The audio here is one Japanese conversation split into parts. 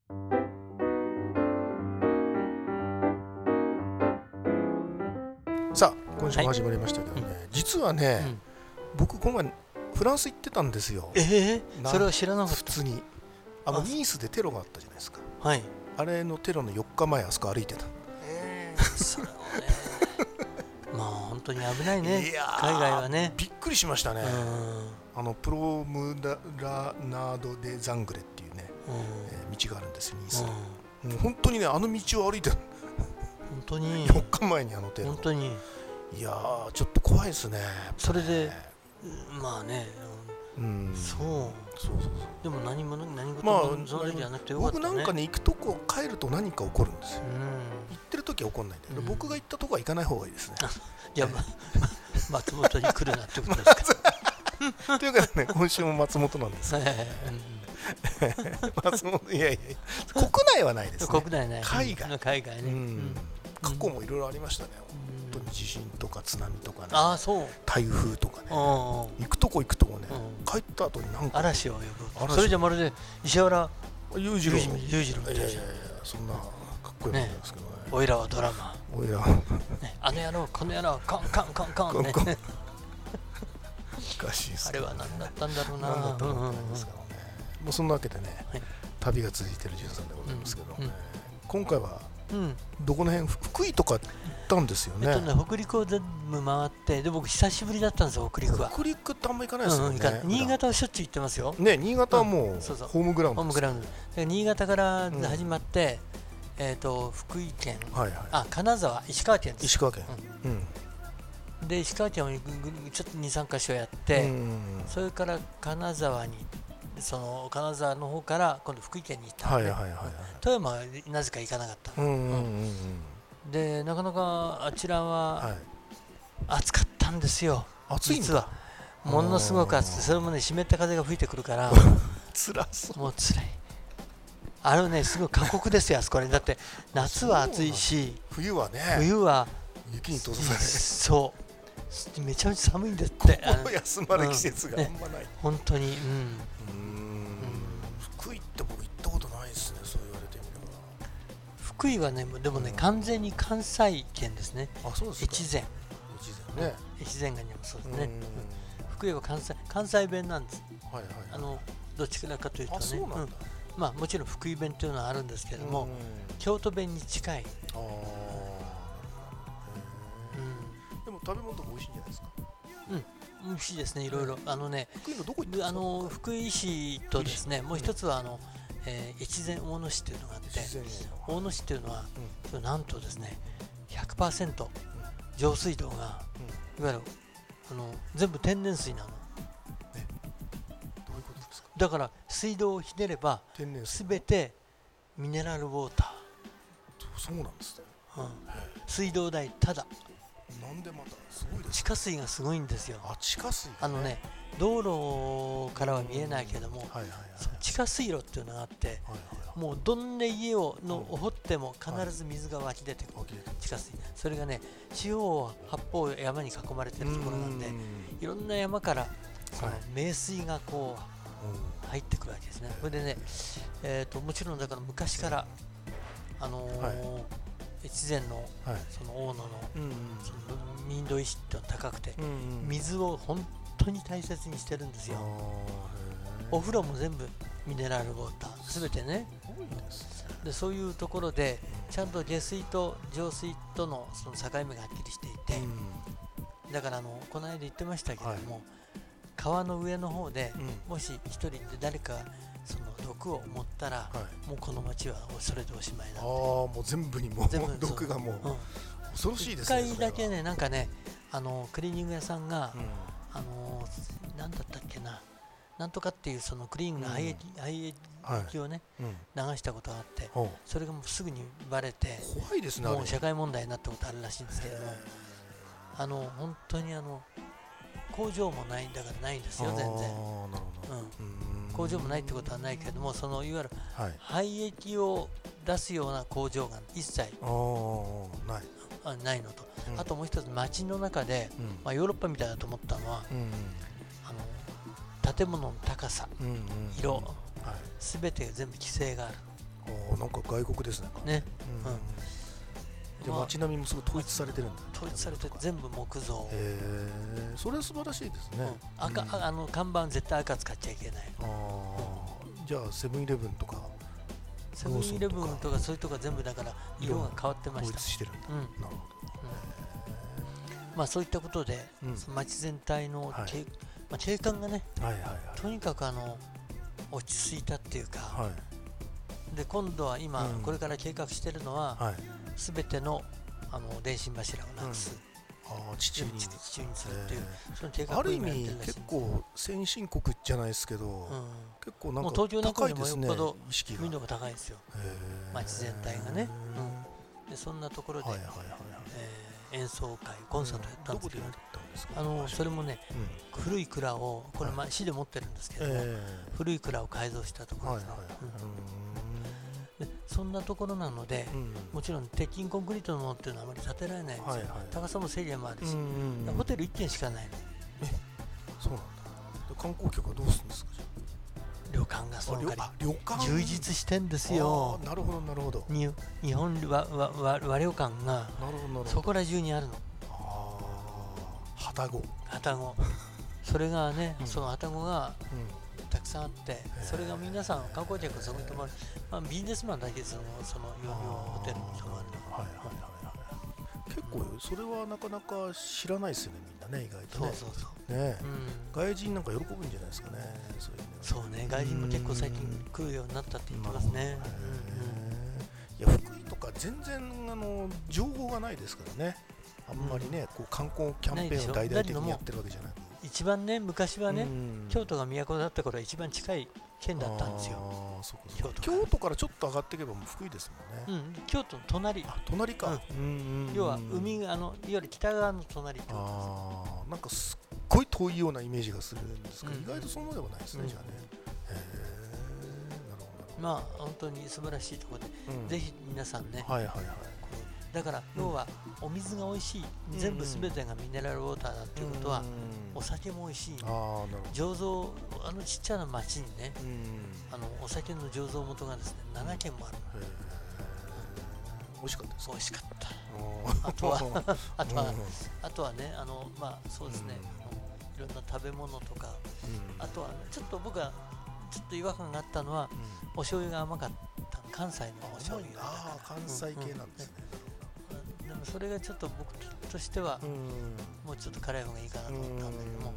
さあ今週も始まりましたけどね、実はね、僕今回フランス行ってたんですよ。 それは知らなかった。 普通にニースでテロがあったじゃないですか。 はい。 あれのテロの4日前あそこ歩いてた。 それはねまあ本当に危ないね。海外はね。 びっくりしましたね。プロムラナード・デ・ザングレっていうね、道があるんですよニースで。もう本当にねあの道を歩いてる。 本当に 4日前にテロ。 本当に。 いやーちょっと怖いですね。 それでまあね。そう。でも何事もその時じゃなくてよかったね。 僕なんかね行くとこ帰ると何か起こるんですよ。行ってる時は起こんないんだけど、僕が行ったとこは行かない方がいいですね。 じゃあ松本に来るなってことですか。 というかね今週も松本なんです。松本いや国内はないですね。 国内ない。海外ね。 過去もいろいろありましたね。本当に地震とか津波とかね。台風とかね。行くとこね。帰った後になんか嵐を呼ぶ。それじゃまるで石原裕次郎みたいな。そんなかっこいいもんですけどね。 おいらはドラマ。 おいらあの野郎この野郎カンカンカンカンね。 難しいです。 あれは何だったんだろうな。 もうそんなわけでね、旅が続いている13でございますけど、今回はどこの辺、福井とか行ったんですよね。 北陸を全部回って、で僕久しぶりだったんですよ北陸は。 北陸ってあんま行かないですよね。 新潟はしょっちゅう行ってますよ。 ね、新潟はもうホームグラウンド。 ホームグラウンド。新潟から始まって、福井県、金沢、石川県です。 石川県。 で石川県をちょっと2、3カ所やって、それから金沢にその金沢の方から今度福井県に行ったので、富山はなぜか行かなかった。でなかなかあちらは暑かったんですよ。実はものすごく暑くて、それもね湿った風が吹いてくるから辛そう。 もう辛い。ねすごい過酷ですよあそこね。だって夏は暑いし、冬は雪に閉ざされる。 そうめちゃめちゃ寒いんですって。 休まる季節があんまない。 本当に。 福井って僕行ったことないですね。そう言われてみれば。 福井はねでもね完全に関西圏ですね。越前ね。越前がにもそうですね。福井は関西弁なんです。どっちかというとね。まあもちろん福井弁というのはあるんですけれども、京都弁に近い。 でも食べ物とか美味しいんじゃないですか。 美味しいですね。いろいろ福井のどこ行ったんですか。 福井市とですね、もう一つは越前大野市というのがあって、大野市というのはなんとですね 100% 上水道がいわゆる全部天然水なの。 どういうことですか。 だから水道をひねればすべてミネラルウォーター。 そうなんですね。 水道代ただ。 なんでまたすごいです。 地下水がすごいんですよ。 地下水。 道路からは見えないけども、地下水路っていうのがあって、もうどんな家を掘っても必ず水が湧き出てくる。地下水。それがね四方八方山に囲まれてるところなんで、いろんな山からその名水がこう入ってくるわけですね。それでね、もちろんだから昔から越前のその大野の民度意識って高くて、水を本当に大切にしてるんですよ。お風呂も全部ミネラルウォーターすべてね。でそういうところでちゃんと下水と上水とのその境目がはっきりしていて、だからこの間言ってましたけれども、川の上の方でもし一人で誰かその毒を持ったら、もうこの町はそれでおしまいなんで。 もう全部にもう毒がもう恐ろしいですね。 一回だけねなんかねクリーニング屋さんがなんだったっけな、なんとかっていうそのクリーンの廃液をね流したことがあって、それがもうすぐにバレて怖いですね。 もう社会問題になったことあるらしいんですけれども、本当に工場もないんだからないんですよ全然。工場もないってことはないけれども、そのいわゆる廃液を出すような工場が一切ないのと、あともう一つ街の中で、ヨーロッパみたいだと思ったのは、建物の高さ、色、すべて全部規制がある。 なんか外国ですね。 ね。 で街並みもすごい統一されてるんだ。 統一されて全部木造。 それは素晴らしいですね。 看板絶対赤使っちゃいけない。 じゃあセブンイレブンとかセブンイレブンとかそういうとこ全部だから色が変わってました。 統一してるんだ。なるほど。 まあそういったことで街全体の景観がね、とにかく落ち着いたっていうか、で今度は今これから計画しているのは全ての電信柱をなくす、地中にするっていうその計画をある意味結構先進国じゃないですけど、結構なんか高いですね。意識が民度が高いですよ、街全体がね。でそんなところで演奏会コンサートやったんですけど、それもね古い蔵をこれ市で持ってるんですけど、古い蔵を改造したところですね。そんなところなので、もちろん鉄筋コンクリートのものっていうのはあまり建てられないんですよ。高さも制限もあるし、ホテル1軒しかないの。 そうなんだ。観光客はどうするんですか？ 旅館がその代わり旅館充実してんですよ。 なるほどなるほど。 日本和旅館がそこら中にあるの。 旅籠。 それがね、その旅籠がたくさんあって、それが皆さん観光客がそこに泊まる、ビジネスマンだけその用ホテルに泊まるの。 結構それはなかなか知らないですよね、みんなね、意外とね。 そうね、外人なんか喜ぶんじゃないですかね。 そうね、外人も結構最近来るようになったって言ってますね。 いや、福井とか全然情報がないですからね。あんまりね、こう観光キャンペーンを大々的にやってるわけじゃない。 一番ね、昔はね、京都が都だった頃は一番近い県だったんですよ。京都からちょっと上がっていけばもう福井ですもんね。 京都の隣。 隣か。 要は海がいわゆる北側の隣ってことです。 なんかすっごい遠いようなイメージがするんですけど、意外とそうでもないですね、じゃあね。 まあ本当に素晴らしいところで、ぜひ皆さんね。だから要はお水が美味しい、全部全てがミネラルウォーターだっていうことは、お酒も美味しい。醸造ちっちゃな町にね、お酒の醸造元がですね7軒もある。 美味しかったです。 美味しかった。あとはね、まあそうですね、いろんな食べ物とか、あとはちょっと僕はちょっと違和感があったのは、お醤油が甘かった。関西のお醤油。 関西系なんですね。 でもそれがちょっと僕としてはもうちょっと辛い方がいいかなと思ったんだけども。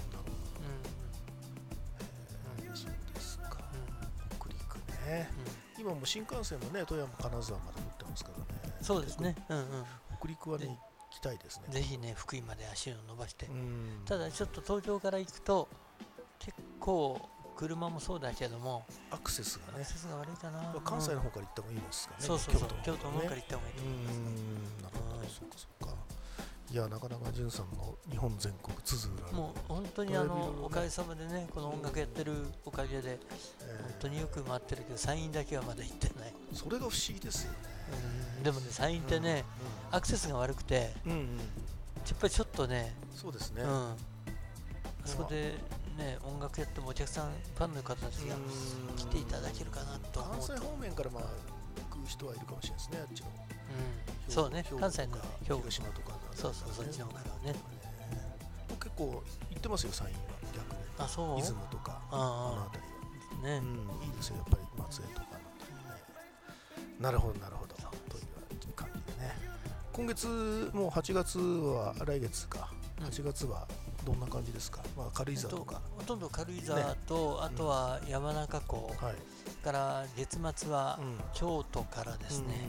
そうですか。北陸ね。今も新幹線もね、富山金沢まで乗ってますからね。 そうですね。 北陸はね、行きたいですね。 ぜひね、福井まで足を伸ばして。ただちょっと東京から行くと結構車もそうだけどもアクセスが悪いかな。 関西の方から行った方がいいですかね。 京都の方から行った方がいいと思います。 なるほど、そうか。いや、なかなか潤さんの日本全国津々浦々、 もう本当におかげさまでね、この音楽やってるおかげで本当によく回ってるけど、山陰だけはまだ行ってない。 それが不思議ですよね。 でもね、山陰ってね、アクセスが悪くて、やっぱりちょっとね、 そうですね。 あそこでね、音楽やってもお客さん、ファンの方たちが来ていただけるかなと思うと。 関西方面から行く人はいるかもしれないですね、あっちの。 そうね、関西の広島とか。 そう、そっちの方からはね。 結構行ってますよ、山陰は逆に。 あ、そう。 出雲とか、あの辺りは。ね、いいですよ、やっぱり松江とかの。なるほど、という感じでね。今月もう8月は来月か。8月はどんな感じですか？軽井沢とか。 ほとんど軽井沢と、あとは山中湖から月末は京都からですね、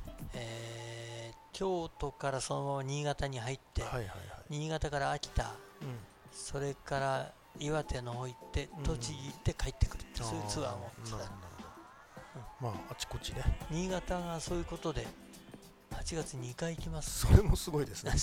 京都からそのまま新潟に入って、新潟から秋田、それから岩手の方行って栃木行って帰ってくるって、そういうツアーも。 あちこちね。 新潟がそういうことで8月2回行きます。 それもすごいですね。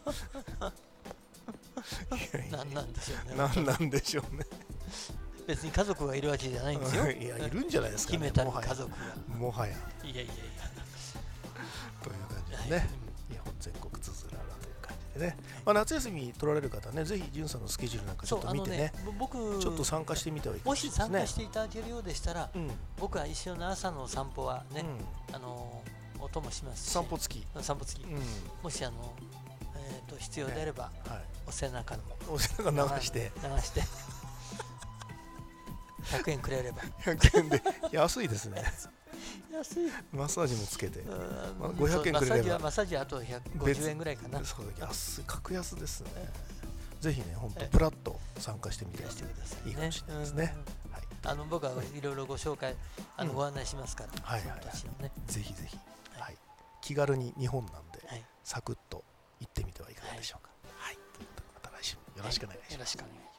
何なんでしょうね。 何なんでしょうね。 別に家族がいるわけじゃないんですよ。 いや、いるんじゃないですかね。 秘めたる家族が。 もはや。 いや。 という感じでね。日本全国津々浦々という感じで。 でね、まあ、夏休み取られる方ね、ぜひじゅんさんのスケジュールなんかちょっと見てね、 僕ちょっと参加してみてはいかがですね。 もし参加していただけるようでしたら、僕は一緒の朝の散歩はね、お供しますし、 散歩付き、 もし必要であれば、お背中流して 100円くれれば 100円で安いですね。 安い。 マッサージもつけて、500円くれればマッサージはあと150円ぐらいかな。 そう、格安ですね。ぜひね、本当プラッと参加してみていいかもしれないですね。 僕はいろいろご紹介ご案内しますから、 ぜひぜひ気軽に日本なんでサクッと行ってみてはいかがでしょうか。はい、ということでまた来週よろしくお願いします。